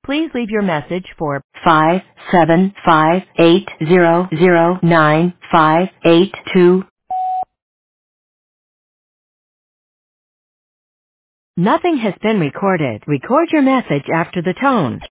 Please leave your message for 575800958. Nothing has been recorded. Record your message after the tone.